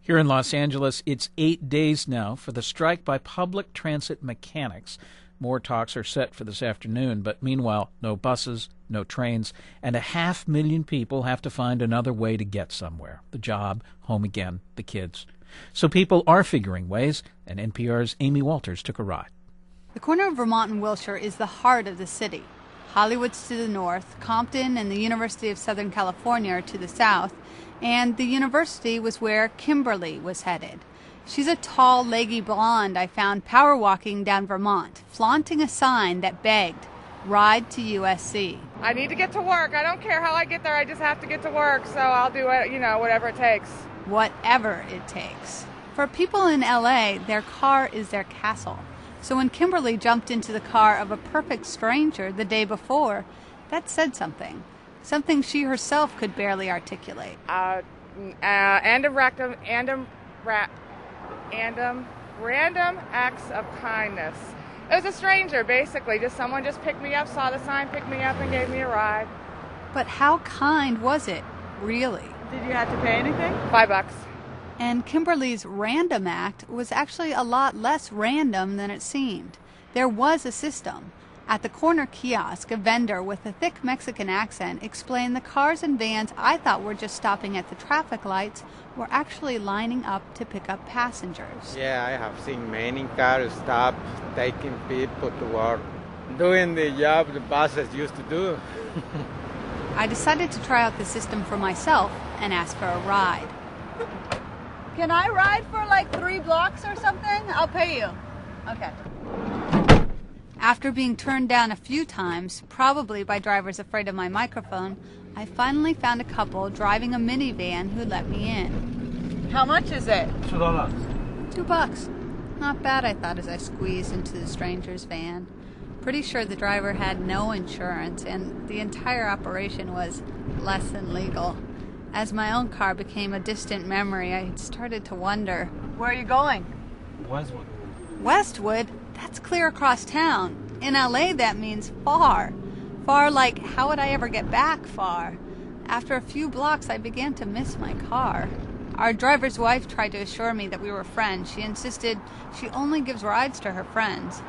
Here in Los Angeles, it's 8 days now for the strike by public transit mechanics. More talks are set for this afternoon, but meanwhile, no buses, no trains, and 500,000 people have to find another way to get somewhere. The job, home again, the kids. So people are figuring ways, and NPR's Amy Walters took a ride. The corner of Vermont and Wilshire is the heart of the city. Hollywood's to the north, Compton and the University of Southern California are to the south, and the university was where Kimberly was headed. She's a tall, leggy blonde I found power walking down Vermont, flaunting a sign that begged, "Ride to USC." I need to get to work. I don't care how I get there. I just have to get to work, so I'll do it, whatever it takes. Whatever it takes. For people in LA, their car is their castle. So when Kimberly jumped into the car of a perfect stranger the day before, that said something. Something she herself could barely articulate. Random acts of kindness. It was a stranger, basically. Someone just picked me up, saw the sign, picked me up, and gave me a ride. But how kind was it, really? Did you have to pay anything? $5. And Kimberly's random act was actually a lot less random than it seemed. There was a system. At the corner kiosk, a vendor with a thick Mexican accent explained the cars and vans I thought were just stopping at the traffic lights were actually lining up to pick up passengers. Yeah, I have seen many cars stop, taking people to work, doing the job the buses used to do. I decided to try out the system for myself and ask for a ride. Can I ride for like 3 blocks or something? I'll pay you. Okay. After being turned down a few times, probably by drivers afraid of my microphone, I finally found a couple driving a minivan who let me in. How much is it? $2. $2. Not bad, I thought as I squeezed into the stranger's van. Pretty sure the driver had no insurance, and the entire operation was less than legal. As my own car became a distant memory, I started to wonder. Where are you going? Westwood. Westwood? That's clear across town. In LA, that means far. Far like, how would I ever get back far? After a few blocks, I began to miss my car. Our driver's wife tried to assure me that we were friends. She insisted she only gives rides to her friends.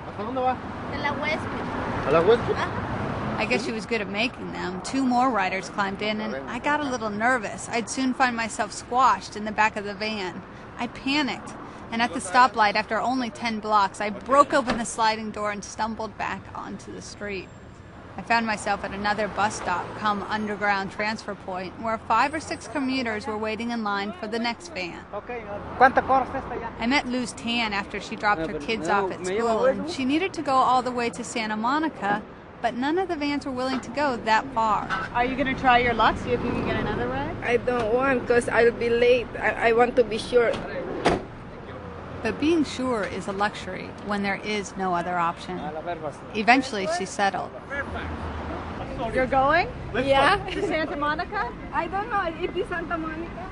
I guess she was good at making them. 2 more riders climbed in, and I got a little nervous. I'd soon find myself squashed in the back of the van. I panicked, and at the stoplight, after only 10 blocks, I broke open the sliding door and stumbled back onto the street. I found myself at another bus stop, come underground transfer point, where 5 or 6 commuters were waiting in line for the next van. I met Luz Tan after she dropped her kids off at school, and she needed to go all the way to Santa Monica, but none of the vans were willing to go that far. Are you going to try your luck, see if you can get another ride? I don't want, because I'll be late. I want to be sure. But being sure is a luxury when there is no other option. Eventually, she settled. You're going? Yeah. To Santa Monica? I don't know. It is Santa Monica.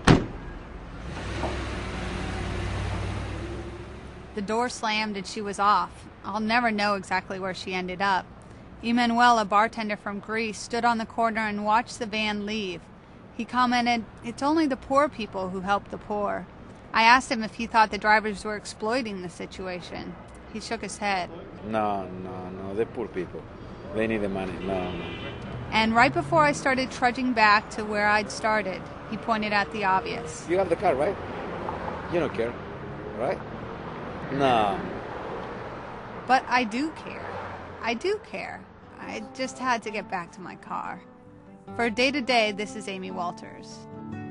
The door slammed and she was off. I'll never know exactly where she ended up. Emmanuel, a bartender from Greece, stood on the corner and watched the van leave. He commented, "It's only the poor people who help the poor." I asked him if he thought the drivers were exploiting the situation. He shook his head. No, they're poor people. They need the money, no. And right before I started trudging back to where I'd started, he pointed out the obvious. You have the car, right? You don't care, right? No. But I do care. I do care. I just had to get back to my car. For Day to Day, this is Amy Walters.